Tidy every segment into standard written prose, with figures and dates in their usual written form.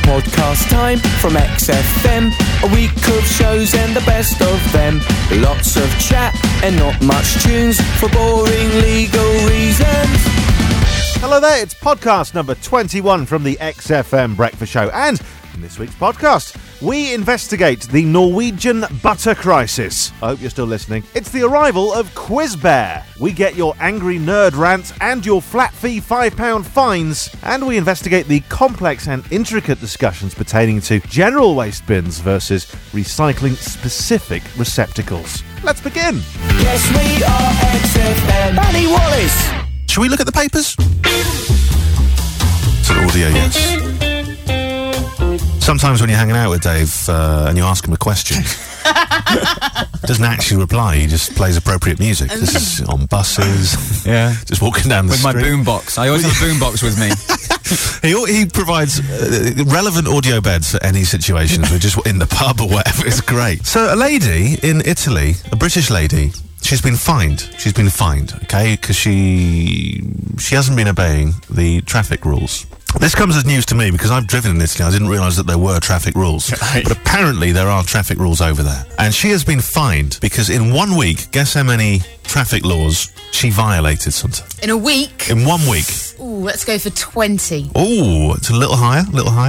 podcast time from XFM. A week of shows and the best of them. Lots of chat and not much tunes for boring legal reasons. Hello there, it's podcast number 21 from the XFM Breakfast Show. And in this week's podcast, we investigate the Norwegian butter crisis. I hope you're still listening. It's the arrival of Quizbear. We get your angry nerd rants and your flat fee £5 fines. And we investigate the complex and intricate discussions pertaining to general waste bins versus recycling-specific receptacles. Let's begin. Yes, we are XFM. Danny Wallace. Shall we look at the papers? It's an audio, yes. Sometimes when you're hanging out with Dave and you ask him a question, he doesn't actually reply, he just plays appropriate music. This is on buses, just walking down the street. With my boombox. I always have a boombox with me. He provides relevant audio beds for any situations. We're just in the pub or whatever. It's great. So a lady in Italy, a British lady, she's been fined. Okay, because she hasn't been obeying the traffic rules. This comes as news to me because I've driven in Italy. I didn't realise that there were traffic rules. Right. But apparently there are traffic rules over there. And she has been fined because in 1 week, guess how many traffic laws she violated, Santa? In a week? In 1 week. Ooh, let's go for 20. Ooh, it's a little higher,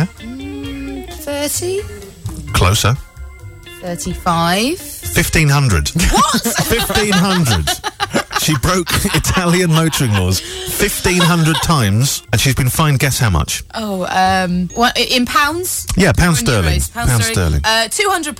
30? Closer. 35? 1,500. What? 1,500. She broke Italian motoring laws 1,500 times, and she's been fined, guess how much? Oh, what, in pounds? Yeah, pound sterling. Pound sterling. £200.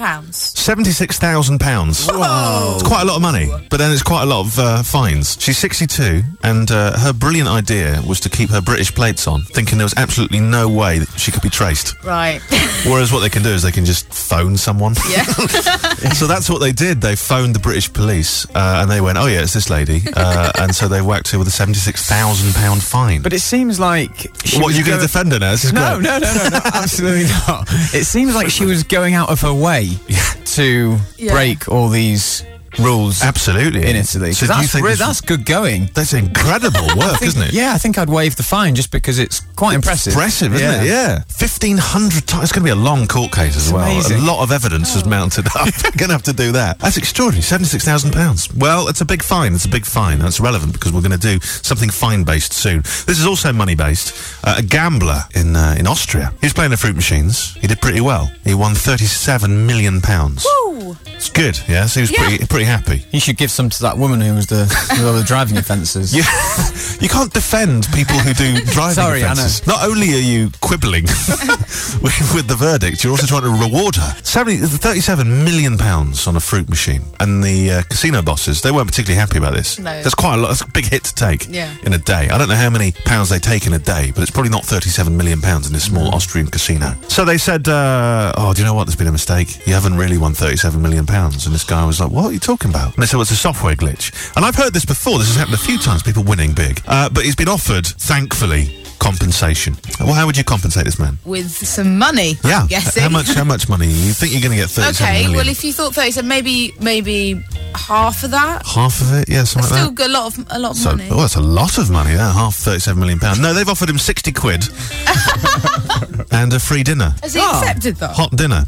£76,000. Whoa. It's quite a lot of money, but then it's quite a lot of fines. She's 62, and her brilliant idea was to keep her British plates on, thinking there was absolutely no way that she could be traced. Right. Whereas what they can do is they can just phone someone. Yeah. So that's what they did. They phoned the British police, and they went, oh yeah, it's this lady. And so they whacked her with a £76,000 fine. But it seems like... What, are you going to defend her now? This is no, great. no, absolutely not. It seems like she was going out of her way to break all these rules. Absolutely. In Italy. So do you think that's good going. That's incredible work, isn't it? Yeah, I think I'd waive the fine just because it's quite impressive. Impressive, isn't it? Yeah. 1,500 times. It's going to be a long court case as well. Amazing. A lot of evidence has mounted up. We're going to have to do that. That's extraordinary. £76,000. Well, it's a big fine. That's relevant because we're going to do something fine-based soon. This is also money-based. A gambler in Austria. He was playing the fruit machines. He did pretty well. He won £37 million. Woo! It's good, yeah? So he was pretty happy. You should give some to that woman who was the driving offences. Yeah. You can't defend people who do driving offences. Not only are you quibbling with the verdict, you're also trying to reward her. £37 million on a fruit machine. And the casino bosses, they weren't particularly happy about this. No. That's quite a lot. That's a big hit to take in a day. I don't know how many pounds they take in a day, but it's probably not £37 million in this small Austrian casino. So they said, do you know what? There's been a mistake. You haven't really won £37 million. And this guy was like, what are you talking about? And they said, well, it's a software glitch. And I've heard this before. This has happened a few times, people winning big. But he's been offered, thankfully, compensation. Well, how would you compensate this man? With some money, yeah. I'm guessing. How much money? You think you're going to get 37 million? Okay, well, if you thought 37, maybe half of that. Half of it? Yeah, something like that. Still a lot of money. Oh, that's a lot of money, that. Half £37 million. No, they've offered him 60 quid and a free dinner. Has he accepted that? Hot dinner.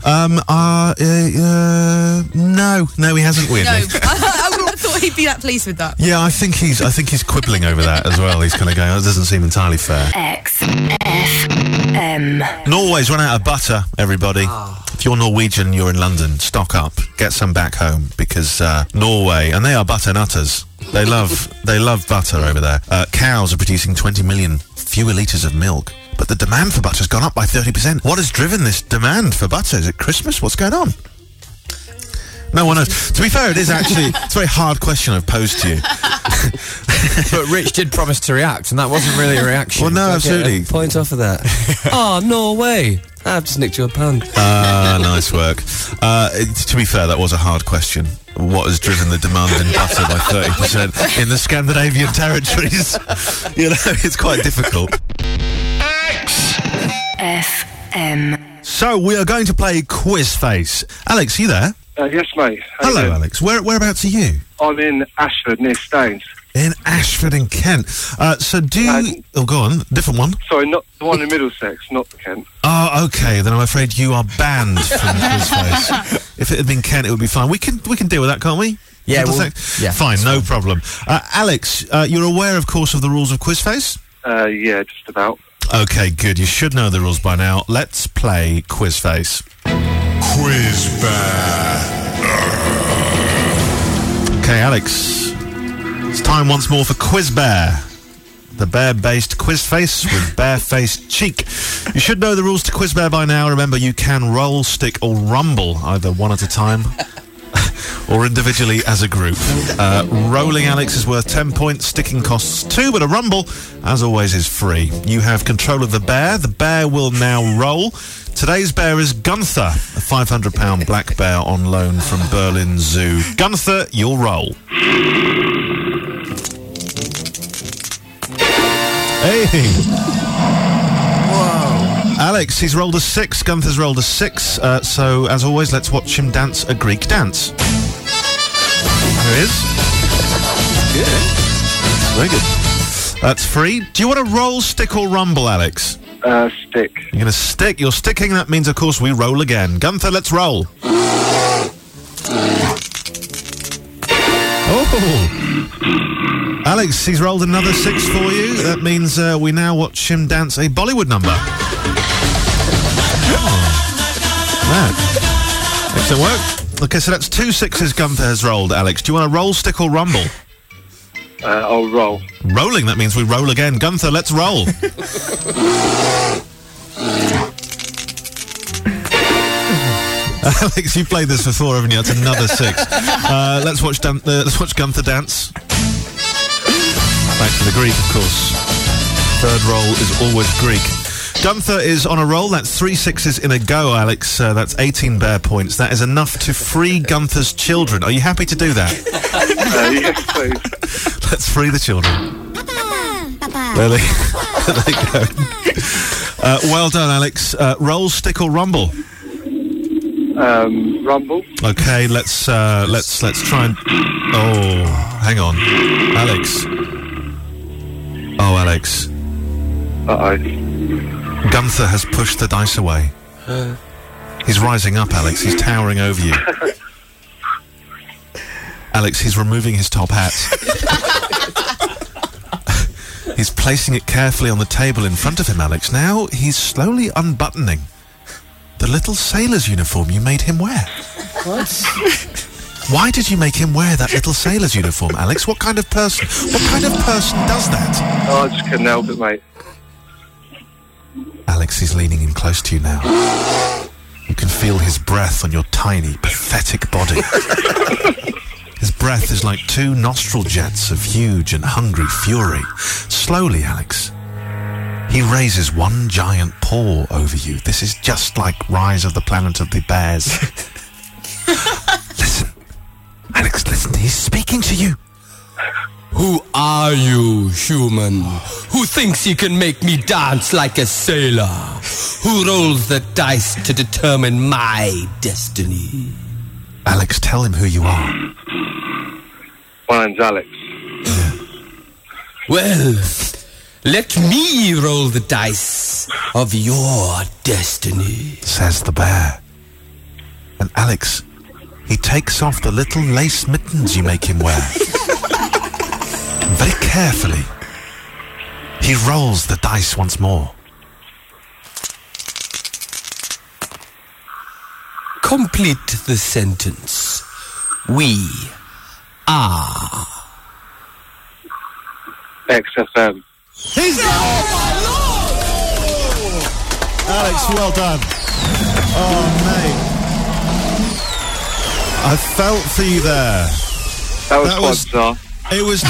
No, he hasn't, weirdly. No, I would have thought he'd be that pleased with that. Yeah, I think he's quibbling over that as well. He's kind of going, oh, it doesn't seem entirely fair. XFM. Norway's run out of butter, everybody. If you're Norwegian, you're in London, stock up, get some back home, because Norway, and they are butter nutters. They love butter over there. Cows are producing 20 million fewer litres of milk. But the demand for butter has gone up by 30%. What has driven this demand for butter? Is it Christmas? What's going on? No one knows. To be fair, it's a very hard question I've posed to you. But Rich did promise to react, and that wasn't really a reaction. Well, no, absolutely. Point off of that. Oh, Norway. I've just nicked you a pound. Nice work. To be fair, that was a hard question. What has driven the demand in butter by 30% in the Scandinavian territories? You know, it's quite difficult. XFM. So, we are going to play Quiz Face. Alex, you there? Yes, mate. Hello, Alex. Whereabouts are you? I'm in Ashford, near Staines. In Ashford in Kent. So do you... Oh, go on. Different one. Sorry, not the one in Middlesex, not Kent. Oh, okay. Then I'm afraid you are banned from Quizface. If it had been Kent, it would be fine. We can deal with that, can't we? Yeah, yeah. Fine, no problem. Alex, you're aware, of course, of the rules of Quizface? Yeah, just about. Okay, good. You should know the rules by now. Let's play Quizface. Quiz Bear. Okay, Alex. It's time once more for Quiz Bear. The bear-based Quizface with bare-faced cheek. You should know the rules to Quiz Bear by now. Remember, you can roll, stick or rumble, either one at a time or individually as a group. Rolling, Alex, is worth 10 points. Sticking costs 2, but a rumble, as always, is free. You have control of the bear. The bear will now roll. Today's bear is Gunther, a £500 black bear on loan from Berlin Zoo. Gunther, you'll roll. Hey! Whoa! Alex, he's rolled a 6. Gunther's rolled a 6. So, as always, let's watch him dance a Greek dance. There he is. Good. Very good. That's free. Do you want to roll, stick or rumble, Alex? Stick. You're going to stick. You're sticking. That means, of course, we roll again. Gunther, let's roll. Oh! Alex, he's rolled another 6 for you. That means we now watch him dance a Bollywood number. Man. Excellent work. Okay, so that's 2 6s Gunther has rolled, Alex. Do you want to roll, stick or rumble? I'll roll. Rolling, that means we roll again. Gunther, let's roll. Alex, you played this before, haven't you? That's another 6. Let's watch Gunther dance. Back to the Greek, of course. Third roll is always Greek. Gunther is on a roll. That's 3 6s in a go, Alex. That's 18 bear points. That is enough to free Gunther's children. Are you happy to do that? Yes, please. Let's free the children. There they go. Well done, Alex. Roll, stick or rumble? Rumble. Okay, let's try and... Oh, hang on. Alex. Oh, Alex. Uh-oh. Gunther has pushed the dice away. He's rising up, Alex. He's towering over you. Alex, he's removing his top hat. He's placing it carefully on the table in front of him, Alex. Now he's slowly unbuttoning the little sailor's uniform you made him wear. What? Why did you make him wear that little sailor's uniform, Alex? What kind of person does that? Oh, I just couldn't help it, mate. Alex, he's leaning in close to you now. You can feel his breath on your tiny, pathetic body. His breath is like 2 nostril jets of huge and hungry fury. Slowly, Alex, he raises one giant paw over you. This is just like Rise of the Planet of the Bears. Listen. Alex, listen. He's speaking to you. Who are you, human? Who thinks you can make me dance like a sailor? Who rolls the dice to determine my destiny? Alex, tell him who you are. My name's Alex. Well, let me roll the dice of your destiny, says the bear. And Alex, he takes off the little lace mittens you make him wear. Very carefully, he rolls the dice once more. Complete the sentence. We are XFM. He's Alex, well done. Oh, mate. I felt for you there. That was bizarre. It was...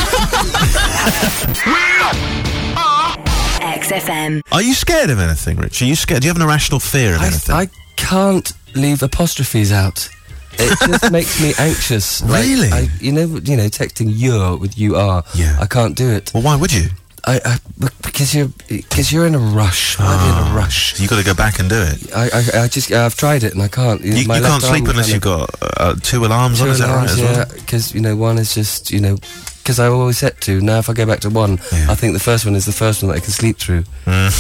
XFM. Are you scared of anything, Rich? Are you scared? Do you have an irrational fear of anything? I can't leave apostrophes out. It just makes me anxious. Really? You know, texting you with you are. Yeah. I can't do it. Well, why would you? Because you're in a rush. I'm in a rush. You got to go back and do it. I've tried it and I can't. You can't sleep unless you've got 2 alarms on. Is that right? Yeah, because one is just because I always set 2. Now if I go back to 1, I think the first one is the first one that I can sleep through. I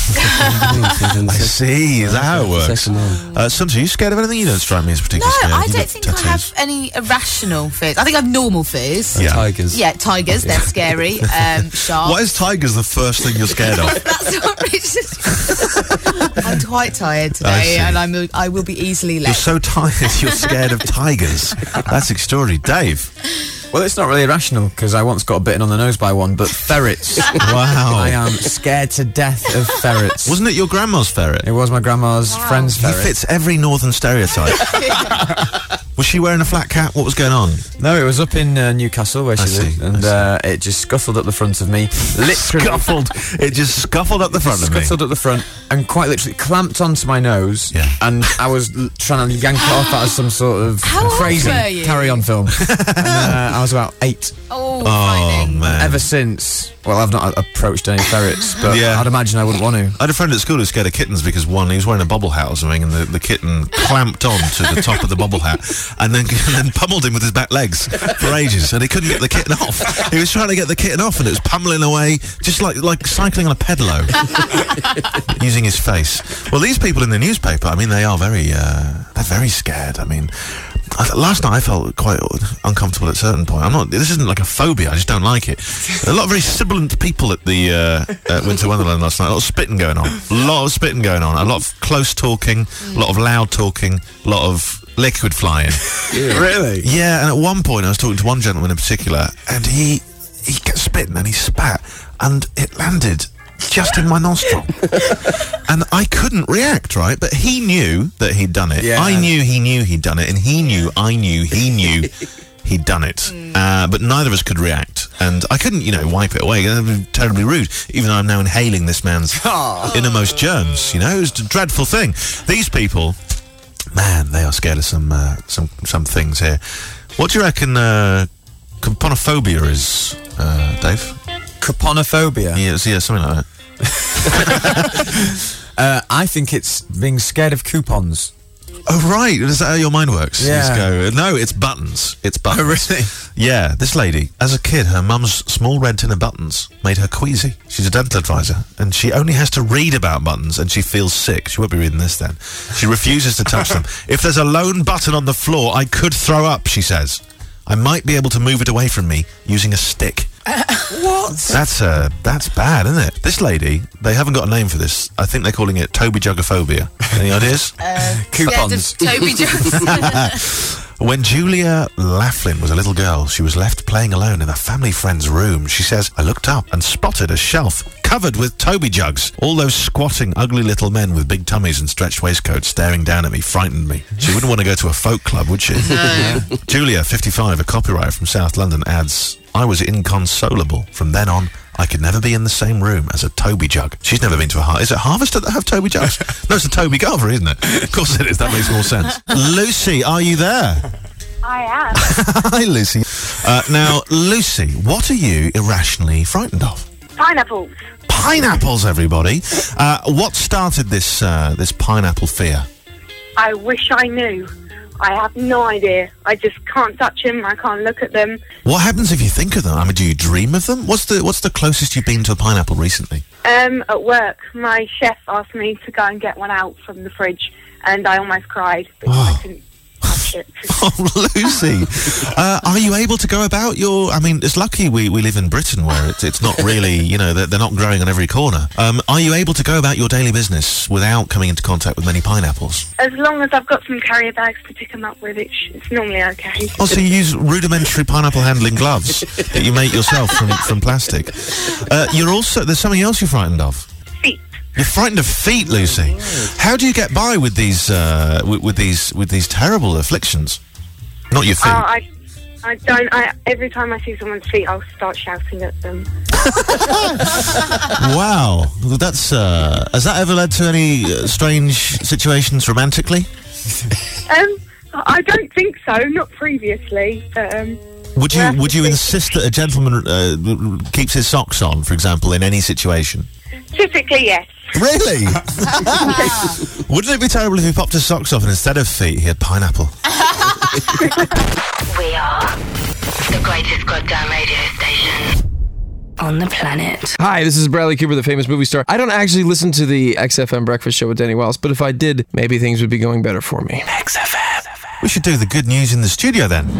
see. Is that how it works? Second one. Sunta, are you scared of anything? You don't strike me as particularly No, scared. I You don't got think I tattoos. have any irrational fears. I think I have normal fears. Yeah. Tigers. Yeah, tigers, they're scary. Sharks. Why is tigers the first thing you're scared of? That's what Richard. I'm quite tired I see. today, and I will be easily You're late. so tired you're scared of tigers. That's extraordinary. Dave. Well, it's not really irrational because I once got bitten on the nose by one, but ferrets. Wow. I am scared to death of ferrets. Wasn't it your grandma's ferret? It was my grandma's friend's He ferret. fits every northern stereotype. Was she wearing a flat cap? What was going on? No, it was up in Newcastle where she lived, and it just scuffled up the front of me. Literally. Scuffled. It just scuffled up the front of me. Scuffled up the front and quite literally clamped onto my nose. Yeah. And I was trying to yank it off out of some sort of How old crazy were you? carry-on film. And, I was about 8. Oh, Oh, frightening. man. Ever since, well, I've not approached any ferrets, but Yeah. I'd imagine I wouldn't want to. I had a friend at school who was scared of kittens because, one, he was wearing a bobble hat or something, and the kitten clamped on to the top of the bobble hat and then pummeled him with his back legs for ages, and he couldn't get the kitten off. He was trying to get the kitten off, and it was pummeling away, just like cycling on a pedalo, using his face. Well, these people in the newspaper, I mean, they are they're very scared. I mean, last night I felt quite uncomfortable at a certain point. This isn't like a phobia, I just don't like it. A lot of very sibilant people at the Winter Wonderland last night. A lot of spitting going on. A lot of close talking, a lot of loud talking, a lot of liquid flying. Really? Yeah, and at one point I was talking to one gentleman in particular, and he kept spitting and he spat, and it landed just in my nostril. And I couldn't react, right? But he knew that he'd done it. Yeah. I knew he knew he'd done it, and he knew I knew he knew he'd done it. But neither of us could react, and I couldn't, wipe it away. That would be terribly rude, even though I'm now inhaling this man's innermost germs. It was a dreadful thing. These people, man, they are scared of some things here. What do you reckon caponophobia is, Dave? Caponophobia? Yeah, something like that. I think it's being scared of coupons. Oh, right. Is that how your mind works? Yeah. Just go, no, it's buttons. It's buttons. Oh, really? Yeah, this lady, as a kid, her mum's small red tin of buttons made her queasy. She's a dental advisor, and she only has to read about buttons, and she feels sick. She won't be reading this then. She refuses to touch them. If there's a lone button on the floor, I could throw up, she says. I might be able to move it away from me using a stick. What? That's bad, isn't it? This lady, they haven't got a name for this. I think they're calling it Toby Juggophobia. Any ideas? Coupons. Toby Jones. When Julia Laughlin was a little girl, she was left playing alone in a family friend's room. She says, I looked up and spotted a shelf covered with Toby jugs. All those squatting, ugly little men with big tummies and stretched waistcoats staring down at me frightened me. She wouldn't want to go to a folk club, would she? Julia, 55, a copywriter from South London, adds, I was inconsolable. From then on, I could never be in the same room as a Toby jug. She's never been to a Is it Harvester that have Toby jugs? No, it's a Toby Garver, isn't it? Of course it is. That makes more sense. Lucy, are you there? I am. Hi, Lucy. Now, Lucy, what are you irrationally frightened of? Pineapples. Pineapples, everybody. What started this pineapple fear? I wish I knew. I have no idea. I just can't touch them. I can't look at them. What happens if you think of them? I mean, do you dream of them? What's the closest you've been to a pineapple recently? At work, my chef asked me to go and get one out from the fridge, and I almost cried because I couldn't touch it. Oh, Lucy. Are you able to go about your... I mean, it's lucky we live in Britain where it's not really, they're not growing on every corner. Are you able to go about your daily business without coming into contact with many pineapples? As long as I've got some carrier bags to pick them up with, it's normally okay. Oh, so you use rudimentary pineapple handling gloves that you make yourself from plastic. There's something else you're frightened of? Feet. You're frightened of feet, Lucy. How do you get by with these with these terrible afflictions? Not your feet. I don't. Every time I see someone's feet, I'll start shouting at them. Wow, that's has that ever led to any strange situations romantically? I don't think so. Not previously. Would you insist that a gentleman keeps his socks on, for example, in any situation? Typically, yes. Really? Wouldn't it be terrible if he popped his socks off and instead of feet he had pineapple? We are the greatest goddamn radio station on the planet. Hi, this is Bradley Cooper, the famous movie star. I don't actually listen to the XFM Breakfast Show with Danny Wells, but if I did, maybe things would be going better for me. XFM. We should do the good news in the studio then.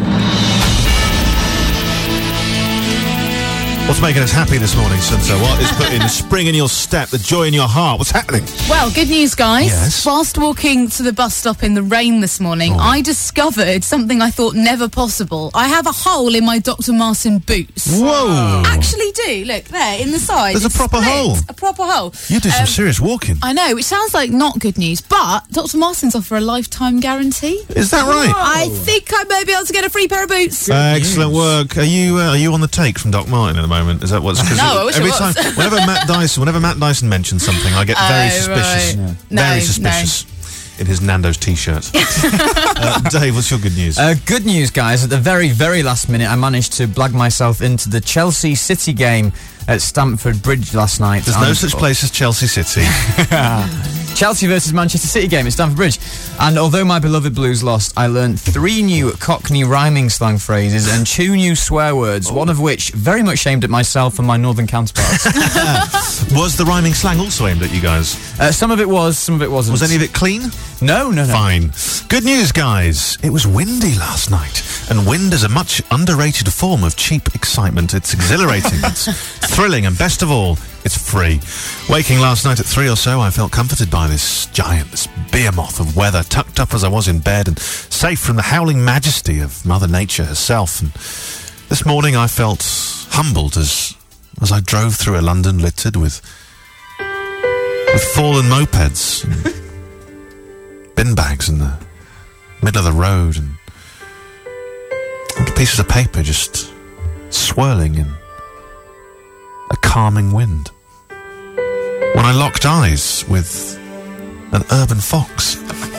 What's making us happy this morning, Sunso? What is putting the spring in your step, the joy in your heart? What's happening? Well, good news, guys. Yes. Whilst walking to the bus stop in the rain this morning, I discovered something I thought never possible. I have a hole in my Dr. Martens boots. Whoa! Actually do. Look, there, in the side. There's a It's proper split. hole. A proper hole. You do some serious walking. I know, which sounds like not good news, but Dr. Martens offer a lifetime guarantee. Is that right? I think I may be able to get a free pair of boots. Excellent work. Are you on the take from Doc Martin at the moment? Is that what's... No, I wish every it was. time, whenever Matt Dyson mentions something, I get very suspicious. Right. No, Very suspicious. In his Nando's t-shirt. Dave, what's your good news? Good news, guys. At the very, very last minute, I managed to blag myself into the Chelsea City game at Stamford Bridge last night. There's no such place as Chelsea City. Chelsea versus Manchester City game at Stamford Bridge. And although my beloved Blues lost, I learned 3 new Cockney rhyming slang phrases and 2 new swear words, one of which very much aimed at myself and my northern counterparts. Was the rhyming slang also aimed at you guys? Some of it was, some of it wasn't. Was any of it clean? No. Fine. Good news, guys. It was windy last night, and wind is a much underrated form of cheap excitement. It's exhilarating, it's thrilling, and best of all, it's free. Waking last night at 3 or so, I felt comforted by this giant, this behemoth of weather, tucked up as I was in bed and safe from the howling majesty of Mother Nature herself. And this morning I felt humbled as I drove through a London littered with fallen mopeds and bin bags in the middle of the road and pieces of paper just swirling in a calming wind. When I locked eyes with an urban fox.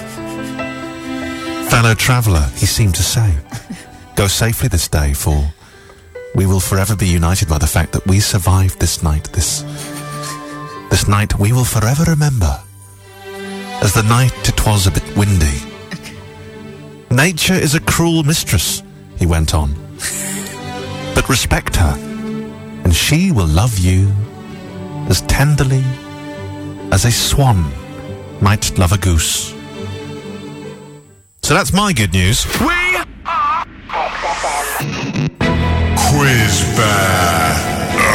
Fellow traveller, he seemed to say, go safely this day, for we will forever be united by the fact that we survived this night. This night we will forever remember as the night it was a bit windy. Nature is a cruel mistress, he went on, but respect her, and she will love you as tenderly as a swan might love a goose. So that's my good news. We are Quiz Bear.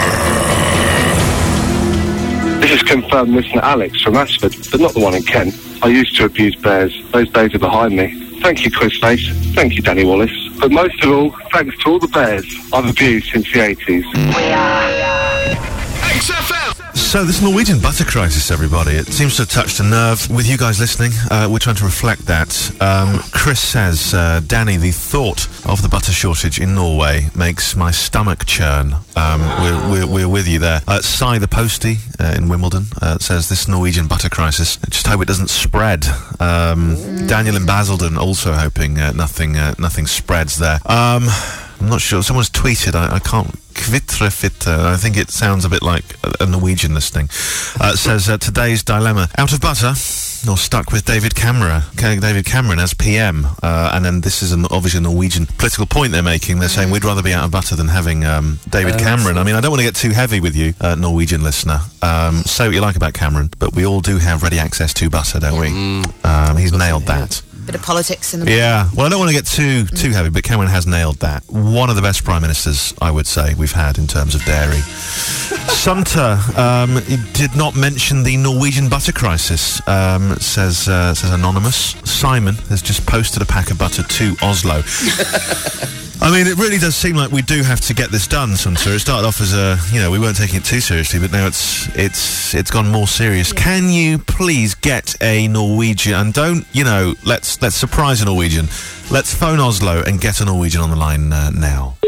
This is confirmed listener Alex from Ashford, but not the one in Kent. I used to abuse bears. Those days are behind me. Thank you, Quizface. Thank you, Danny Wallace. But most of all, thanks to all the bears I've abused since the 80s. We are XFM. So this Norwegian butter crisis, everybody, it seems to have touched a nerve with you guys listening. We're trying to reflect that. Chris says, Danny, the thought of the butter shortage in Norway makes my stomach churn. We're with you there. Cy the Postie in Wimbledon says this Norwegian butter crisis, just hope it doesn't spread. Daniel in Basildon also hoping nothing spreads there. I'm not sure. Someone's tweeted. I can't. Kvitre I think it sounds a bit like a Norwegian listening. Says today's dilemma: out of butter or stuck with David Cameron as PM. And then this is obviously a Norwegian political point they're making. They're saying we'd rather be out of butter than having David Cameron. I mean, I don't want to get too heavy with you, Norwegian listener. Say what you like about Cameron, but we all do have ready access to butter, don't we? He's nailed that. Bit of politics in the Yeah, well, I don't want to get too heavy, but Cameron has nailed that. One of the best prime ministers, I would say, we've had in terms of dairy. Sunter did not mention the Norwegian butter crisis, says Anonymous. Simon has just posted a pack of butter to Oslo. I mean, it really does seem like we do have to get this done, Sunter. It started off as we weren't taking it too seriously, but now it's gone more serious. Yeah. Can you please get a Norwegian, and don't, let's surprise a Norwegian. Let's phone Oslo and get a Norwegian on the line now.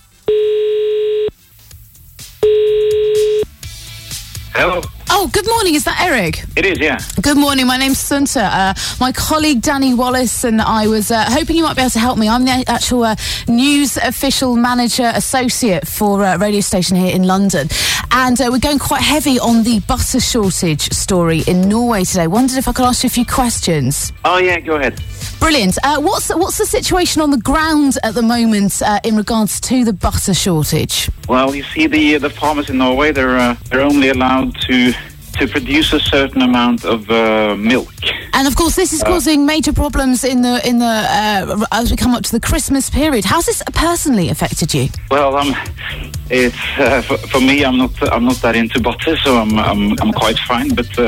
Hello. Oh, good morning. Is that Eric? It is, yeah. Good morning. My name's Sunta. My colleague Danny Wallace and I was hoping you might be able to help me. I'm the actual news official manager associate for a radio station here in London. And we're going quite heavy on the butter shortage story in Norway today. Wondered if I could ask you a few questions. Oh, yeah, go ahead. Brilliant. What's the situation on the ground at the moment in regards to the butter shortage? Well, you see, the farmers in Norway, they're only allowed to produce a certain amount of milk. And of course, this is causing major problems in the as we come up to the Christmas period. How's this personally affected you? Well, it's for me. I'm not that into butter, so I'm quite fine. But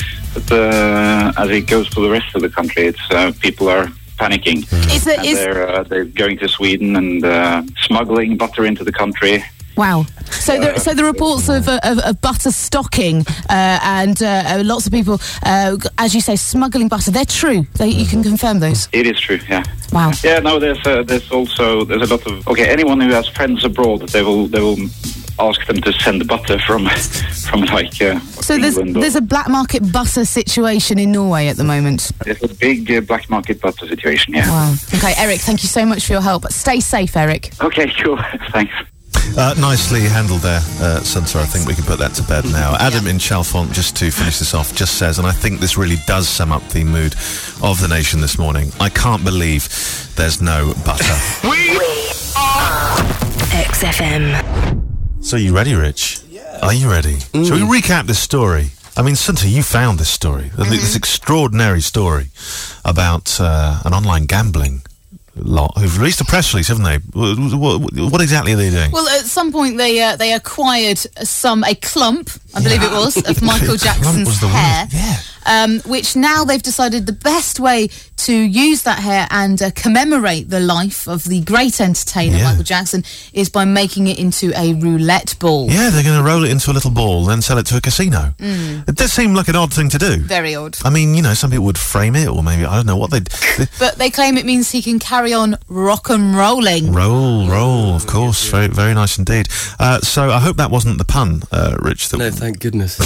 as it goes for the rest of the country, it's people are panicking. They're going to Sweden and smuggling butter into the country. Wow. So the reports of butter stocking and lots of people, as you say, smuggling butter, they're true. You can confirm those? It is true, yeah. Wow. Yeah, no, there's a lot of... Okay, anyone who has friends abroad, they will ask them to send butter from like so England. There's a black market butter situation in Norway at the moment. There's a big black market butter situation, yeah. Wow. Okay, Eric, thank you so much for your help. Stay safe, Eric. Okay, cool. Thanks. Nicely handled there, Sunta. I think we can put that to bed now. Adam in Chalfont, just to finish this off, just says, and I think this really does sum up the mood of the nation this morning, I can't believe there's no butter. We are XFM. So you ready, Rich? Yeah. Are you ready? Shall we recap this story? I mean, Sunta, you found this story, this extraordinary story about an online gambling lot who've released a press release, haven't they? What exactly are they doing? Well, at some point they acquired a clump, I believe it was, of Michael Jackson's hair, which now they've decided the best way to use that hair and commemorate the life of the great entertainer Michael Jackson is by making it into a roulette ball. Yeah, they're going to roll it into a little ball and then sell it to a casino. It does seem like an odd thing to do. Very odd. I mean, some people would frame it, or maybe, I don't know what they'd... But they claim it means he can carry on rock and rolling. Roll, of course. Very, very nice indeed. So I hope that wasn't the pun, Rich. No, thank goodness.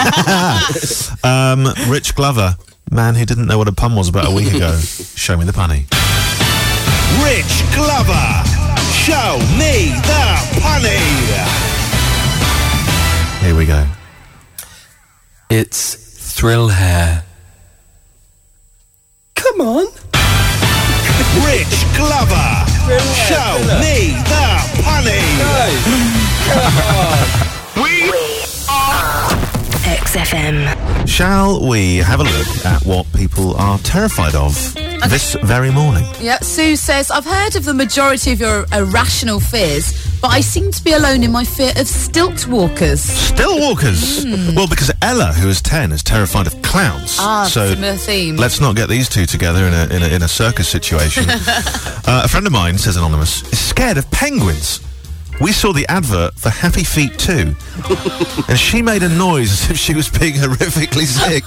Rich Glover, man who didn't know what a pun was about a week ago. Show me the punny. Rich Glover, show me the punny. Here we go. It's thrill hair. Come on. Rich Glover, show me the punny. We are XFM. Shall we have a look at what people are terrified of this very morning? Yeah, Sue says, I've heard of the majority of your irrational fears, but I seem to be alone in my fear of stilt walkers. Stilt walkers? Well, because Ella, who is 10, is terrified of clowns. So similar theme. Let's not get these two together in a circus situation. A friend of mine, says Anonymous, is scared of penguins. We saw the advert for Happy Feet 2, and she made a noise as if she was being horrifically sick.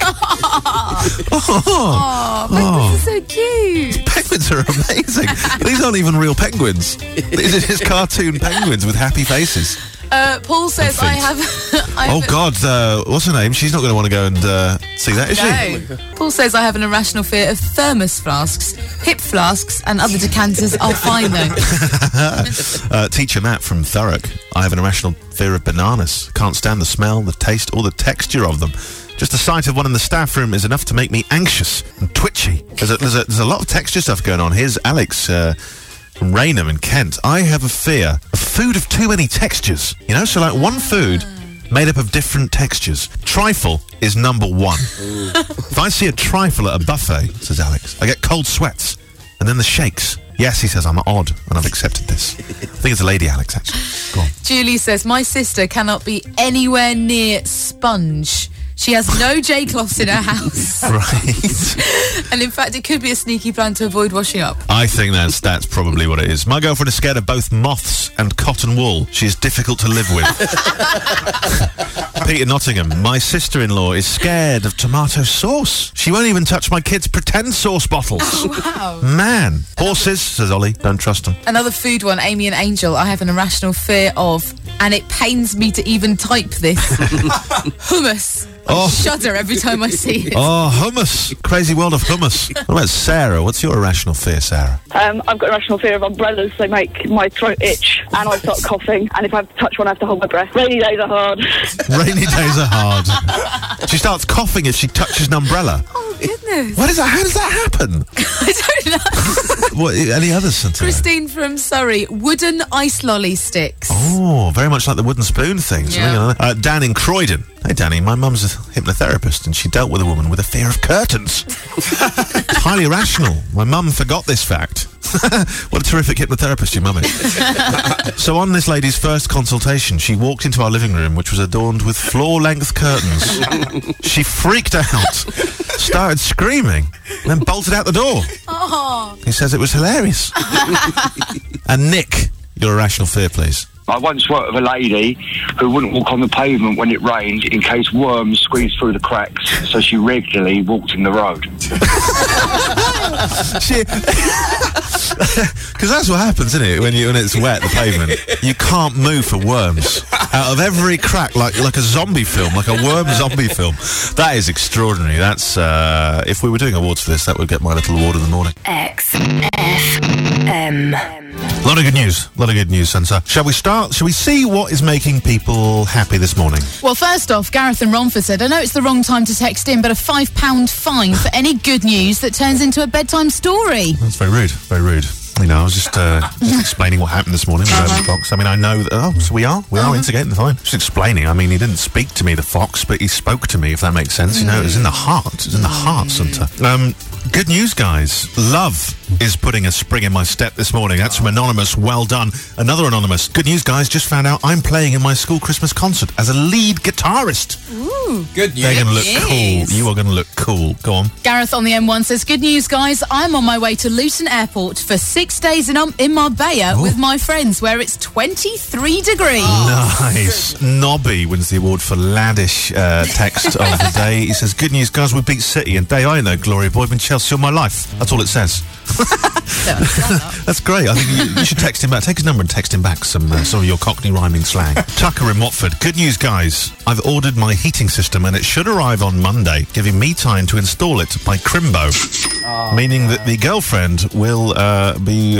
Penguins are so cute. Penguins are amazing. These aren't even real penguins. These are just cartoon penguins with happy faces. Paul says, I have... Oh, God, what's her name? She's not going to want to go and see that, is she? Paul says, I have an irrational fear of thermos flasks. Hip flasks and other decanters are fine, though. Teacher Matt from Thurrock, I have an irrational fear of bananas. Can't stand the smell, the taste, or the texture of them. Just the sight of one in the staff room is enough to make me anxious and twitchy. There's a lot of texture stuff going on. Here's Alex from Raynham in Kent. I have a fear of food of too many textures. So like one food made up of different textures. Trifle is number one. If I see a trifle at a buffet, says Alex, I get cold sweats. And then the shakes. Yes, he says, I'm odd, and I've accepted this. I think it's a lady, Alex, actually. Go on. Julie says, my sister cannot be anywhere near sponge. She has no J-cloths in her house. Right. And in fact, it could be a sneaky plan to avoid washing up. I think that's probably what it is. My girlfriend is scared of both moths and cotton wool. She is difficult to live with. Peter Nottingham, my sister-in-law is scared of tomato sauce. She won't even touch my kids' pretend sauce bottles. Oh, wow. Man. Horses, says Ollie. Don't trust them. Another food one, Amy and Angel, I have an irrational fear of, and it pains me to even type this, hummus. I shudder every time I see it. Oh, hummus. Crazy world of hummus. What about Sarah? What's your irrational fear, Sarah? I've got an irrational fear of umbrellas. They make my throat itch and I start coughing. And if I have to touch one, I have to hold my breath. Rainy days are hard. Rainy days are hard. She starts coughing if she touches an umbrella. Oh, goodness. How does that happen? I don't What? Any others, Santa? Christine from Surrey, wooden ice lolly sticks. Oh, very much like the wooden spoon things. Yeah. Dan in Croydon. Hey, Danny, my mum's a hypnotherapist and she dealt with a woman with a fear of curtains. It's highly irrational. My mum forgot this fact. What a terrific hypnotherapist your mum is. So on this lady's first consultation, she walked into our living room, which was adorned with floor-length curtains. She freaked out, started screaming, and then bolted out the door. Oh. He says it was hilarious. And Nick, your irrational fear, please. I once worked with a lady who wouldn't walk on the pavement when it rained in case worms squeezed through the cracks, so she regularly walked in the road. Because that's what happens, isn't it? When it's wet, the pavement, you can't move for worms out of every crack, like a zombie film, like a worm zombie film. That is extraordinary. That's if we were doing awards for this, that would get my little award in the morning. XFM. A lot of good news, Santa. Shall we start? Shall we see what is making people happy this morning? Well, first off, Gareth and Romford said, I know it's the wrong time to text in, but a £5 fine for any good news that turns into a bedtime story. That's very rude, very rude. You know, I was just explaining what happened this morning with the Fox. I mean, I know that, so we are instigating the fine. Just explaining. I mean, he didn't speak to me, the Fox, but he spoke to me, if that makes sense. You know, it was in the heart. It was in the heart, Santa. Good news, guys. Love is putting a spring in my step this morning. That's from Anonymous. Well done. Another Anonymous. Good news, guys. Just found out I'm playing in my school Christmas concert as a lead guitarist. Ooh. Good news. They're going to look cool. You are going to look cool. Go on. Gareth on the M1 says, good news, guys. I'm on my way to Luton Airport for 6 days in Marbella with my friends, where it's 23 degrees. Nice. Nobby wins the award for laddish text of the day. He says, good news, guys. We beat City. And Day, I know, Glory Boy, been Chelsea all my life. That's all it says. That's great. I think you should text him back. Take his number and text him back some of your Cockney rhyming slang. Tucker in Watford. Good news, guys. I've ordered my heating system and it should arrive on Monday, giving me time to install it by Crimbo. Meaning that the girlfriend will be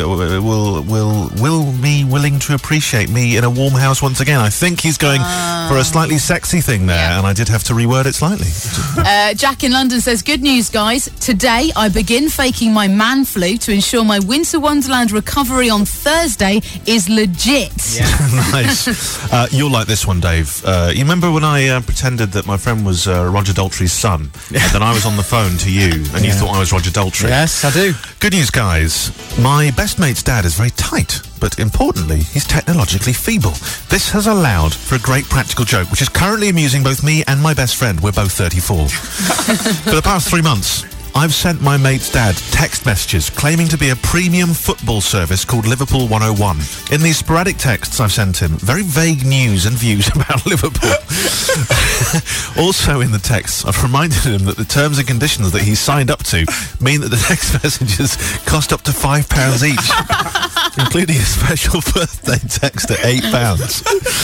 willing to appreciate me in a warm house once again. I think he's going for a slightly sexy thing there, and I did have to reword it slightly. Jack in London says, good news, guys. Today I begin faking my man flu to ensure my Winter Wonderland recovery on Thursday is legit. Nice. You'll like this one, Dave. You remember when I pretended that my friend was Roger Daltrey's son, and then I was on the phone to you, and you thought I was Roger Daltrey? Yes, I do. Good news, guys. My best mate's dad is very tight, but importantly, he's technologically feeble. This has allowed for a great practical joke, which is currently amusing both me and my best friend. We're both 34. For the past 3 months, I've sent my mate's dad text messages claiming to be a premium football service called Liverpool 101. In these sporadic texts I've sent him very vague news and views about Liverpool. Also in the texts, I've reminded him that the terms and conditions that he's signed up to mean that the text messages cost up to £5 each, including a special birthday text at £8.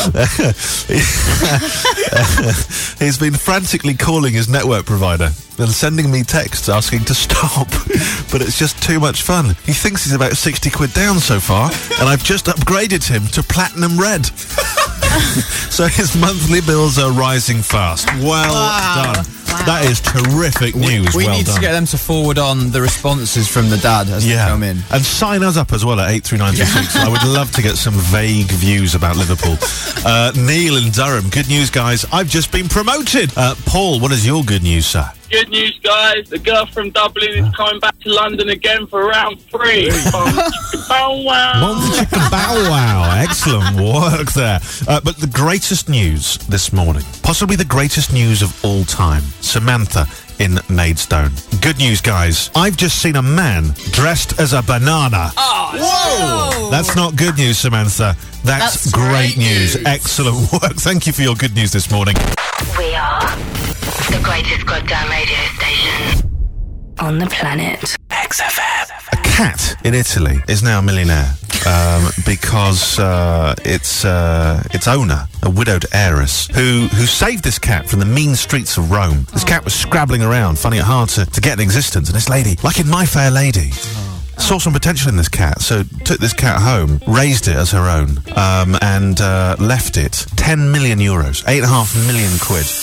He's been frantically calling his network provider and sending me texts asking to stop, but it's just too much fun. He thinks he's about 60 quid down so far, and I've just upgraded him to Platinum Red. So his monthly bills are rising fast. Well done. That is terrific news. We well need done. to get them to forward on the responses from the dad as they come in. And sign us up as well at 83936. I would love to get some vague views about Liverpool. Neil in Durham. Good news, guys. I've just been promoted. Paul, what is your good news, sir? Good news, guys. The girl from Dublin is coming back to London again for round 3. Bow wow. Bow wow. Excellent work there. But the greatest news this morning, possibly the greatest news of all time, Samantha in Maidstone. Good news, guys. I've just seen a man dressed as a banana. Whoa! That's not good news, Samantha. That's great news. Excellent work. Thank you for your good news this morning. We are the greatest goddamn radio station on the planet. XFM. A cat in Italy is now a millionaire because its owner, a widowed heiress, who saved this cat from the mean streets of Rome. This cat was scrabbling around, finding it hard to get an existence, and this lady, like in My Fair Lady, saw some potential in this cat, so took this cat home, raised it as her own, and left it 10 million euros, 8.5 million quid.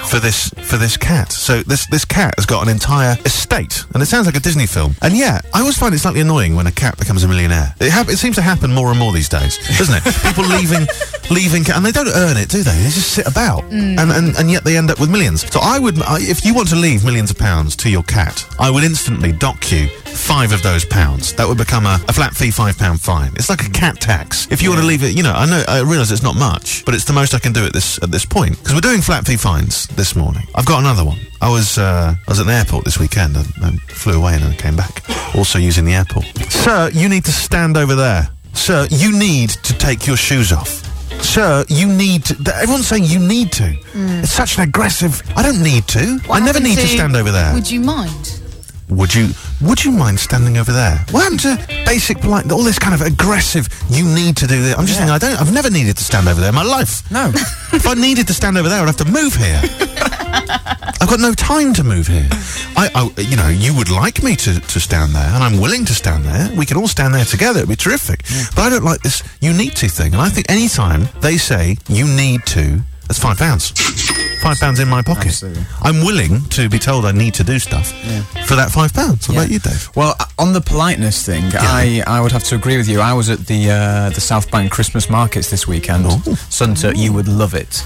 for this cat. So this cat has got an entire estate, and it sounds like a Disney film. And yeah, I always find it slightly annoying when a cat becomes a millionaire. It seems to happen more and more these days, doesn't it? People leaving, and they don't earn it, do they? They just sit about, and yet they end up with millions. So if you want to leave millions of pounds to your cat, I would instantly dock you 5 of those pounds. That would become a flat fee £5 fine. It's like a cat tax. If you want to leave it, I realise it's not much, but it's the most I can do at this point, because we're doing flat fee fines this morning. I've got another one. I was at the airport this weekend. I flew away and then I came back, also using the airport. Sir, you need to stand over there. Sir, you need to take your shoes off. Sir, you need to... Everyone's saying you need to. It's such an aggressive... I don't need to. I never need to stand over there. Would you mind? Would you mind standing over there? What happened to basic polite, all this kind of aggressive, you need to do this? I'm just thinking, I've never needed to stand over there in my life. No. If I needed to stand over there, I'd have to move here. I've got no time to move here. You would like me to stand there, and I'm willing to stand there. We can all stand there together. It'd be terrific. But I don't like this you need to thing. And I think any time they say you need to, that's £5. £5 in my pocket. Absolutely. I'm willing to be told I need to do stuff for that £5. What about you, Dave? Well, on the politeness thing, I would have to agree with you. I was at the South Bank Christmas markets this weekend. Sunter, you would love it.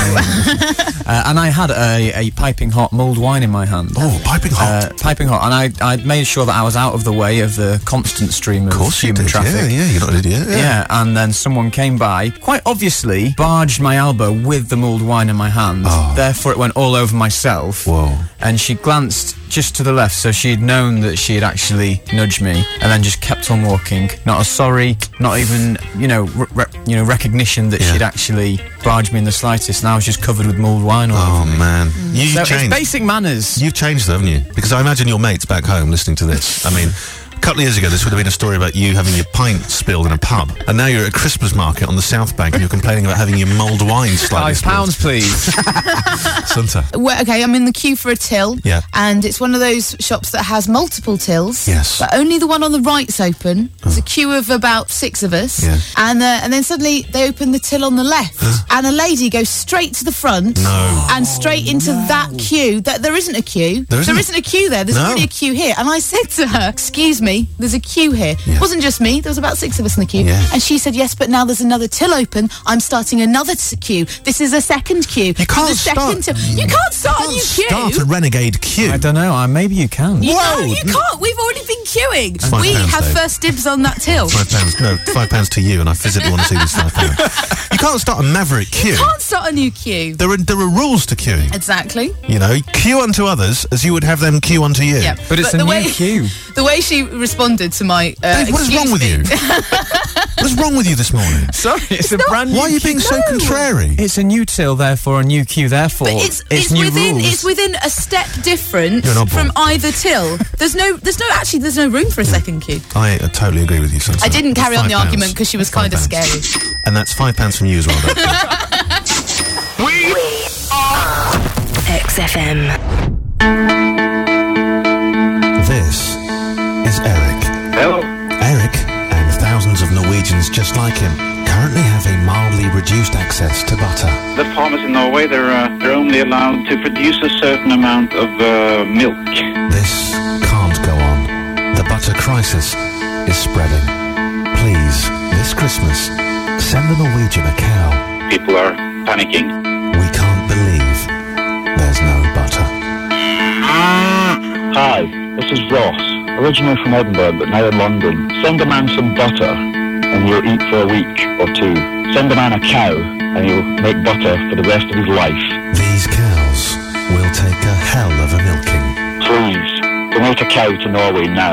And I had a piping hot mulled wine in my hand. Oh, piping hot. Piping hot. And I made sure that I was out of the way of the constant stream of human traffic. Yeah, you're not an idiot. Yeah, and then someone came by, quite obviously barged my elbow with the mulled wine in my hand. Therefore, it went all over myself. Whoa. And she glanced just to the left, so she'd known that she had actually nudged me, and then just kept on walking. Not a sorry, not even, recognition that she'd actually barged me in the slightest, and I was just covered with mulled wine all over me. Oh, man. You've So changed. it's basic manners. You've changed, haven't you? Because I imagine your mates back home listening to this. I mean... A couple of years ago, this would have been a story about you having your pint spilled in a pub, and now you're at a Christmas market on the South Bank and you're complaining about having your mulled wine slightly £5, please. Sunter. Well, okay, I'm in the queue for a till. Yeah. And it's one of those shops that has multiple tills. Yes. But only the one on the right's open. There's a queue of about 6 of us. Yeah. And then suddenly they open the till on the left, and a lady goes straight to the front. No. And straight into that queue. There isn't a queue. There isn't a queue there. There's already a queue here. And I said to her, excuse me, there's a queue here. It wasn't just me. There was about 6 of us in the queue. Yeah. And she said, yes, but now there's another till open. I'm starting another queue. This is a second queue. You can't You can't start a new queue. Start a renegade queue. I don't know. Maybe you can. No, you can't. We've already been queuing. £5, We have Dave. first dibs on that till. £5. No, £5 to you, and I physically want to see this £5. You can't start a maverick queue. You can't start a new queue. There are rules to queuing. Exactly. Queue unto others as you would have them queue unto you. Yeah. But it's a new queue. The way she responded to my Dave, what is wrong with you? What is wrong with you this morning? Sorry, it's a brand new Why are you being so contrary? It's a new till, therefore a new queue, therefore it's new rules. It's within a step different You're an oddball. from either till. There's no room for a second queue. I totally agree with you, Sunset. I didn't carry on the £5. argument because she was kind of scary. And that's £5 from you as well, Dave. We are XFM. This is Eric. Hello. Eric and thousands of Norwegians just like him currently have a mildly reduced access to butter. The farmers in Norway, they're only allowed to produce a certain amount of milk. This can't go on. The butter crisis is spreading. Please, this Christmas, send the Norwegian a cow. People are panicking. We can't believe there's no butter. Hi, this is Ross, originally from Edinburgh but now in London. Send a man some butter and he'll eat for a week or 2. Send a man a cow and he'll make butter for the rest of his life. These cows will take a hell of a milking. Please, donate a cow to Norway now.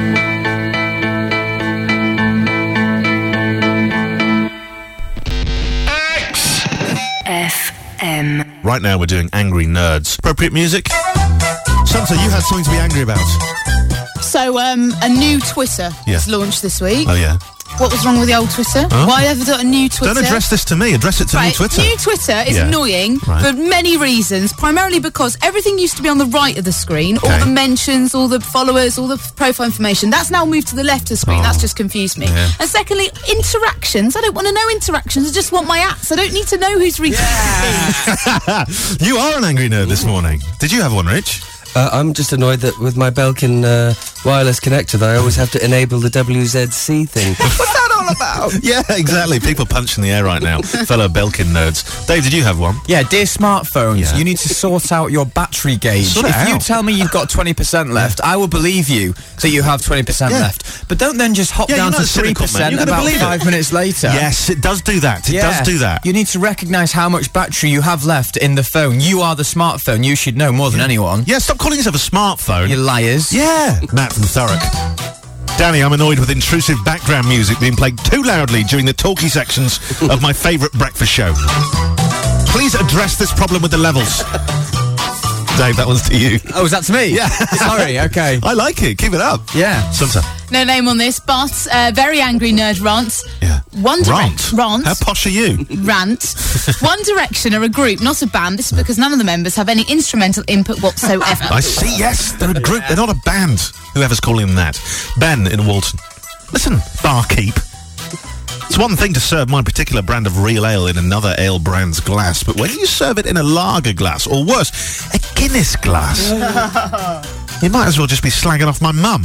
XFM. Right now we're doing Angry Nerds. Appropriate music? Santa, you had something to be angry about. So, a new Twitter Yeah. was launched this week. Oh, yeah. What was wrong with the old Twitter? Oh. Why have I got a new Twitter? Don't address this to me. Address it to new Twitter. New Twitter is Yeah. annoying Right. for many reasons. Primarily because everything used to be on the right of the screen. All the mentions, all the followers, all the profile information. That's now moved to the left of the screen. That's just confused me. Yeah. And secondly, interactions. I don't want to know interactions. I just want my apps. I don't need to know who's reading. You are an angry nerd this morning. Did you have one, Rich? I'm just annoyed that with my Belkin wireless connector that I always have to enable the WZC thing. What's that all about? Yeah, exactly. People punch in the air right now. Fellow Belkin nerds. Dave, did you have one? Yeah, dear smartphones, Yeah. you need to sort out your battery gauge. Sort it If you out. tell me you've got 20% left, I will believe you that you have 20% left. But don't then just hop down to 3% You're gonna about believe 5 minutes later. Yes, it does do that. It does do that. You need to recognise how much battery you have left in the phone. You are the smartphone. You should know more than anyone. Yeah, stop calling yourself a smartphone. You liars. Yeah. Matt from Thurrock. Danny, I'm annoyed with intrusive background music being played too loudly during the talky sections of my favourite breakfast show. Please address this problem with the levels. Dave, that one's to you. Oh, is that to me? Yeah. Sorry, okay. I like it. Keep it up. Yeah. Sometimes. No name on this, but very angry nerd rants. Yeah. Rant. How posh are you? Rant. One Direction are a group, not a band. This is because none of the members have any instrumental input whatsoever. I see, yes. They're a group. They're not a band. Whoever's calling them that. Ben in Walton. Listen, barkeep. It's one thing to serve my particular brand of real ale in another ale brand's glass, but when you serve it in a lager glass, or worse, a Guinness glass, you might as well just be slagging off my mum.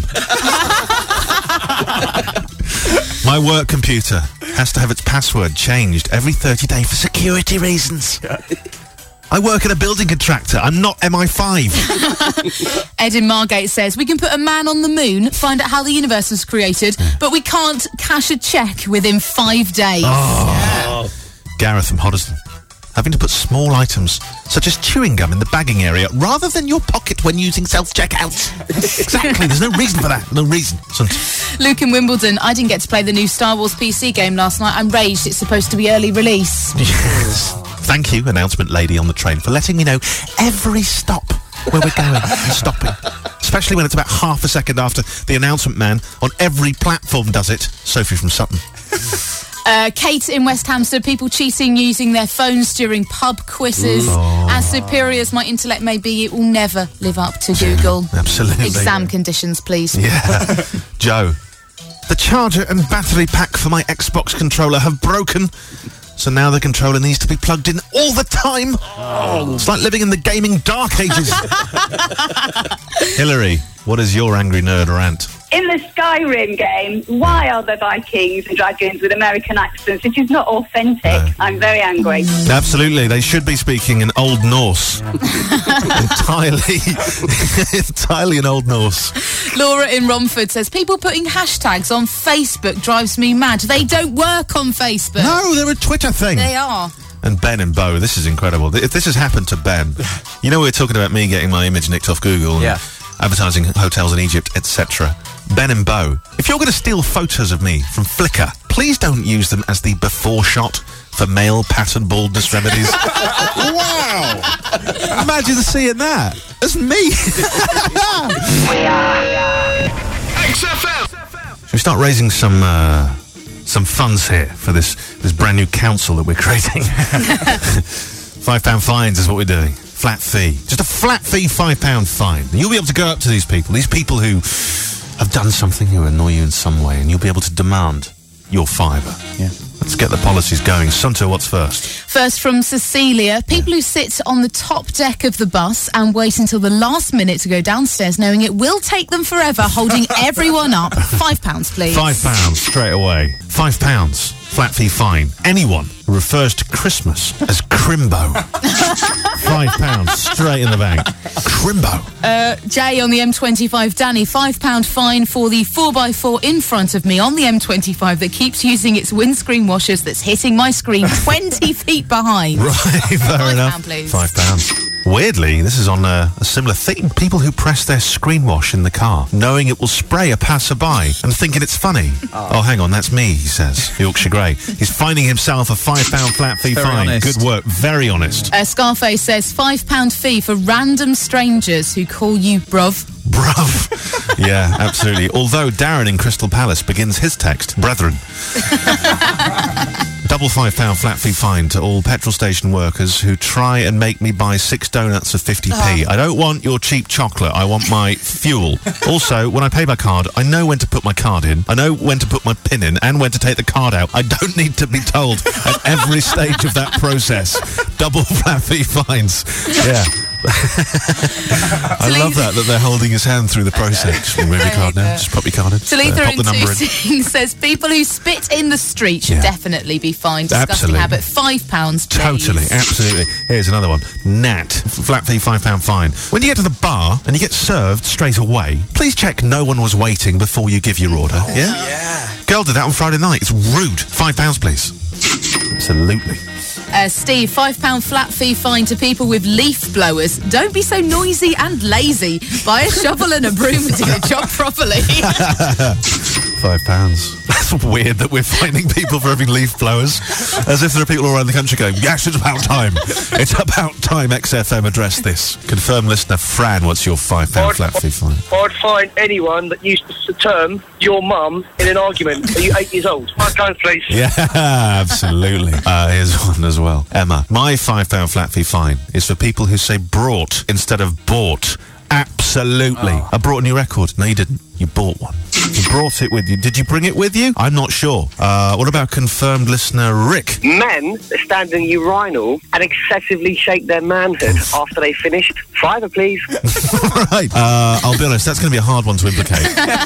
My work computer has to have its password changed every 30 days for security reasons. I work at a building contractor. I'm not MI5. Ed in Margate says, we can put a man on the moon, find out how the universe was created, but we can't cash a cheque within 5 days. Oh. Gareth from Hoddesdon. Having to put small items, such as chewing gum, in the bagging area, rather than your pocket when using self-checkout. Exactly, there's no reason for that. No reason. Luke in Wimbledon, I didn't get to play the new Star Wars PC game last night. I'm raged. It's supposed to be early release. Yes. Thank you, announcement lady on the train, for letting me know every stop where we're going and stopping. Especially when it's about half a second after the announcement man on every platform does it. Sophie from Sutton. Kate in West Hampstead, people cheating using their phones during pub quizzes. As superior as my intellect may be, it will never live up to Google. Absolutely. Exam conditions, please. Yeah. Joe. The charger and battery pack for my Xbox controller have broken, so now the controller needs to be plugged in all the time. It's like living in the gaming dark ages. Hillary, what is your angry nerd rant? In the Skyrim game, why are there Vikings and dragons with American accents? It is not authentic. I'm very angry. Absolutely, they should be speaking in Old Norse. entirely in Old Norse. Laura in Romford says, people putting hashtags on Facebook drives me mad. They don't work on Facebook. No, they're a Twitter thing. They are. And Ben and Bo, this is incredible. If this has happened to Ben, you know, we were talking about me getting my image nicked off Google and advertising hotels in Egypt, etc. Ben and Bo, if you're going to steal photos of me from Flickr, please don't use them as the before shot for male pattern baldness remedies. Wow! Imagine seeing that. That's me. XFM. Should we start raising some funds here for this brand new council that we're creating? £5 fines is what we're doing. Flat fee. Just a flat fee £5 fine. And you'll be able to go up to these people who have done something who annoy you in some way, and you'll be able to demand your fiver. Yeah. Let's get the policies going. Sunto, what's first? First from Cecilia. People who sit on the top deck of the bus and wait until the last minute to go downstairs, knowing it will take them forever, holding everyone up. £5, please. £5 straight away. £5. Flat fee fine. Anyone who refers to Christmas as Crimbo. £5 straight in the bank. Crimbo. Jay on the M25. Danny, £5 fine for the 4x4 in front of me on the M25 that keeps using its windscreen washers that's hitting my screen 20 feet behind. Right, fair enough. £5, please. £5. Weirdly, this is on a similar theme. People who press their screen wash in the car, knowing it will spray a passerby and thinking it's funny. Oh, hang on, that's me, he says. Yorkshire Grey. He's finding himself a £5 flat fee Very fine. honest. Good work. Very honest. Scarface says £5 fee for random strangers who call you bruv. Bruv. Yeah, absolutely. Although Darren in Crystal Palace begins his text, brethren. Double £5 flat fee fine to all petrol station workers who try and make me buy 6 donuts for 50p. I don't want your cheap chocolate. I want my fuel. Also, when I pay by card, I know when to put my card in. I know when to put my PIN in and when to take the card out. I don't need to be told at every stage of that process. Double flat fee fines. Yeah. I love that they're holding his hand through the process. Move your card now. Just pop your card in. Talitha Pop the number in. says people who spit in the street should definitely be fined. Disgusting Absolutely. habit. £5. Totally, please. absolutely. Here's another one. Nat. Flat fee, £5 fine. When you get to the bar and you get served straight away, please check no one was waiting before you give your order. Yeah? Girl did that on Friday night. It's rude. £5, please. Absolutely. Steve, £5 flat fee fine to people with leaf blowers. Don't be so noisy and lazy. Buy a shovel and a broom to do the job properly. £5. That's weird that we're finding people for having leaf blowers. As if there are people all around the country going, yes, it's about time. It's about time XFM address this. Confirmed listener Fran, what's your £5 flat fee fine? I'd find anyone that used the term your mum in an argument. Are you 8 years old? £5, please. Yeah, absolutely. Here's one as well. Emma, my £5 flat fee fine is for people who say brought instead of bought. Absolutely. I brought a new record. No, you didn't. You bought one. You brought it with you. Did you bring it with you? I'm not sure. What about confirmed listener Rick? Men that stand in the urinal and excessively shake their manhood after they finished. £5, please. Right. I'll be honest, that's going to be a hard one to implicate.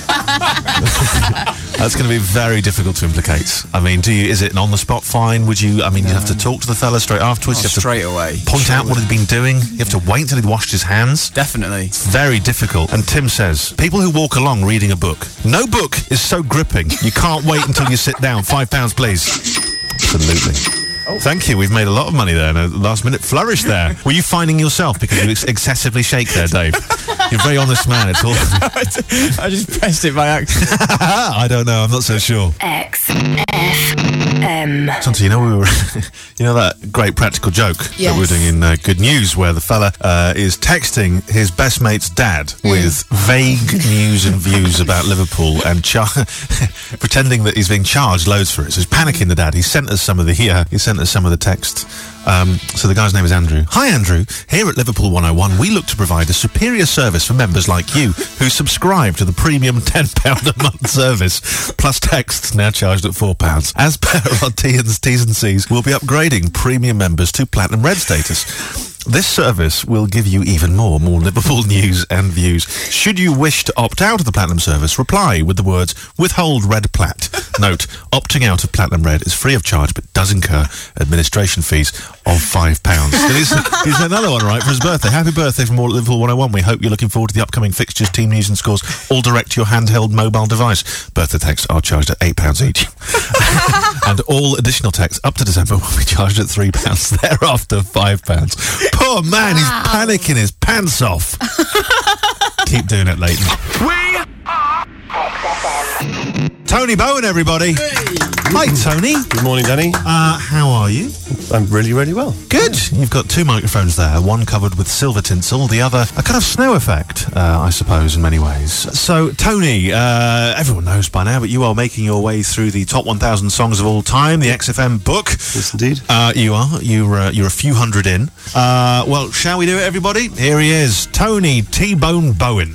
That's going to be very difficult to implicate. I mean, is it an on-the-spot fine? Would you, you have to talk to the fella straight afterwards. You have straight away. Point out what he'd been doing. You have to wait until he'd washed his hands. Definitely. It's very difficult. And Tim says, people who walk along reading a book. No book is so gripping. You can't wait until you sit down. £5, please. Absolutely. Thank you. We've made a lot of money there. A last-minute flourish there. Were you finding yourself because you excessively shake there, Dave? You're a very honest man. It's all. I just pressed it by accident. I don't know. I'm not so sure. XFM. Santi, you know that great practical joke that we're doing in Good News, where the fella is texting his best mate's dad with vague news and views about Liverpool and pretending that he's being charged loads for it. So he's panicking, the dad. He sent us some of the text. So the guy's name is Andrew. Hi, Andrew. Here at Liverpool 101, we look to provide a superior service for members like you who subscribe to the premium £10 a month service, plus texts now charged at £4. As per our T's and C's, we'll be upgrading premium members to Platinum Red status. This service will give you even more Liverpool news and views. Should you wish to opt out of the Platinum service, reply with the words, withhold Red Plat. Note, opting out of Platinum Red is free of charge, but does incur administration fees of £5. Here's another one, right, for his birthday. Happy birthday from all at Liverpool 101. We hope you're looking forward to the upcoming fixtures, team news and scores, all direct to your handheld mobile device. Birthday texts are charged at £8 each. And all additional texts up to December will be charged at £3. Thereafter, £5. Poor man, he's panicking his pants off. Keep doing it, Leighton. We are Tony Bowen, everybody. Hey. Hi, Tony. Good morning, Danny. How are you? I'm really, really well. Good. You've got two microphones there, one covered with silver tinsel, the other a kind of snow effect, I suppose, in many ways. So, Tony, everyone knows by now, but you are making your way through the top 1,000 songs of all time, the XFM book. Yes, indeed. You are. You're a few hundred in. Well, shall we do it, everybody? Here he is, Tony T-Bone Bowen.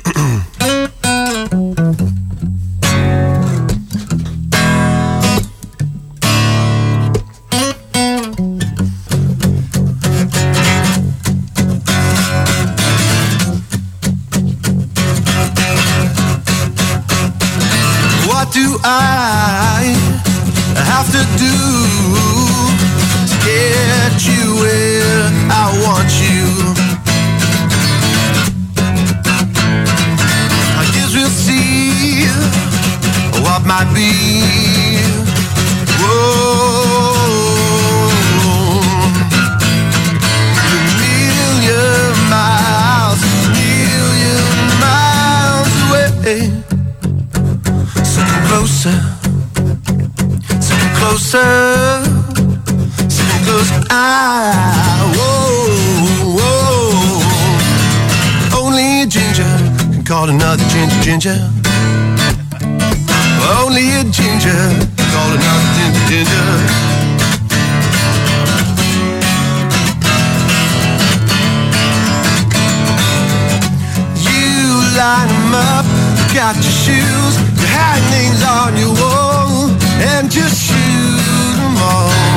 Do I have to do to get you where I want you? I guess we'll see what might be. Whoa, a million miles away. Closer, sitting close. Whoa, whoa. Only ginger can call another ginger ginger. Only a ginger can call another ginger ginger. You line them up, you got your shoes, your hangings on your wall, and just shoot them all.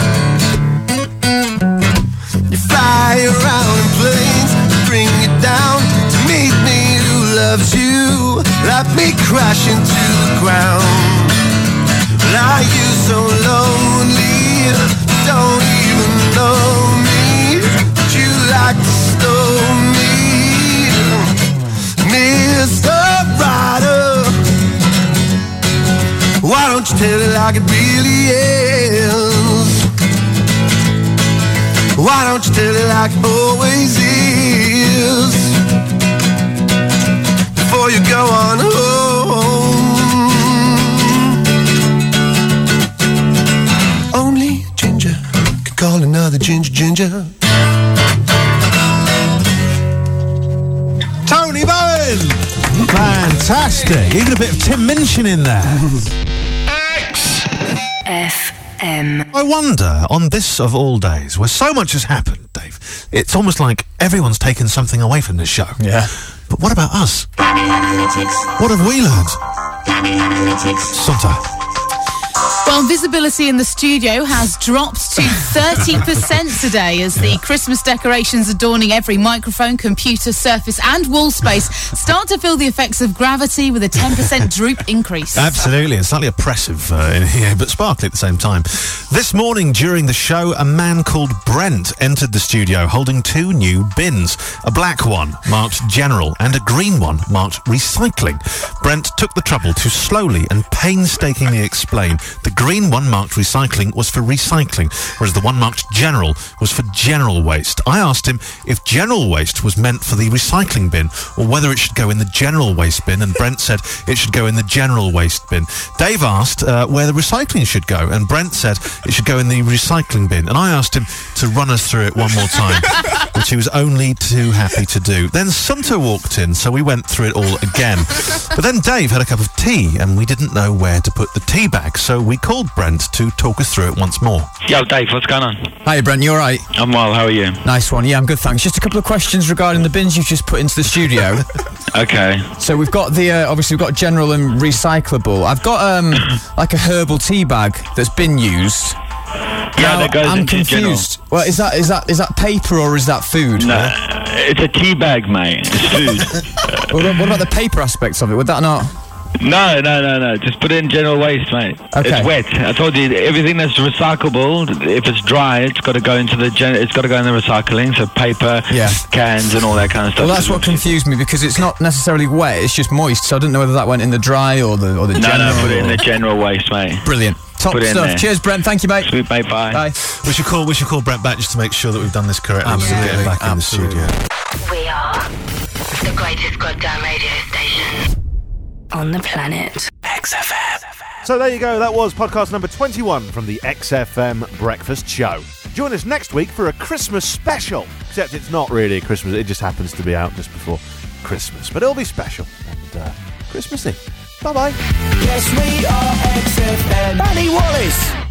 You fly around in planes, bring you down to meet me who loves you, let me crash into the ground. Are you so lonely, don't even know me, would you like to stone me, Mr. Ryder? Why don't you tell it like it really is? Why don't you tell it like it always is? Before you go on home. Only ginger can call another ginger ginger. Tony Bowen! Fantastic. Even a bit of Tim Minchin in there. FM. I wonder, on this of all days, where so much has happened, Dave, it's almost like everyone's taken something away from this show. Yeah. But what about us? What have we learned? Santa. Well, visibility in the studio has dropped to 30% today as the Christmas decorations adorning every microphone, computer, surface and wall space start to feel the effects of gravity with a 10% droop increase. Absolutely, and slightly oppressive in here, but sparkly at the same time. This morning during the show, a man called Brent entered the studio holding two new bins. A black one marked general and a green one marked recycling. Brent took the trouble to slowly and painstakingly explain the green one marked recycling was for recycling, whereas the one marked general was for general waste. I asked him if general waste was meant for the recycling bin or whether it should go in the general waste bin, and Brent said it should go in the general waste bin. Dave asked where the recycling should go, and Brent said it should go in the recycling bin, and I asked him to run us through it one more time, which he was only too happy to do. Then Sunta walked in, so we went through it all again. But then Dave had a cup of tea, and we didn't know where to put the tea bag, so we called Brent to talk us through it once more. Yo, Dave, what's going on? Hi, Brent, you alright? I'm well, how are you? Nice one, yeah, I'm good, thanks. Just a couple of questions regarding the bins you've just put into the studio. Okay. So we've got the, obviously we've got general and recyclable. I've got, like a herbal tea bag that's been used. Yeah, that goes I'm into confused. general. Well, is that paper or is that food? No, it's a tea bag, mate. It's food. What about the paper aspects of it? Would that not... No. Just put it in general waste, mate. Okay. It's wet. I told you everything that's recyclable. If it's dry, it's got to go into the it's got to go in the recycling. So paper, cans, and all that kind of stuff. Well, that's what confused me because it's not necessarily wet. It's just moist. So I didn't know whether that went in the dry or the general. No, put it in the general waste, mate. Brilliant. Top stuff. Cheers, Brent. Thank you, mate. Sweet, mate. Bye. Bye. We should call Brent back just to make sure that we've done this correctly. Absolutely. Get him back in the studio. We are the greatest goddamn radio station on the planet. XFM. So there you go, that was podcast number 21 from the XFM Breakfast Show. Join us next week for a Christmas special, except it's not really Christmas, it just happens to be out just before Christmas, but it'll be special and Christmassy. Bye-bye. Yes, we are XFM. Danny Wallace.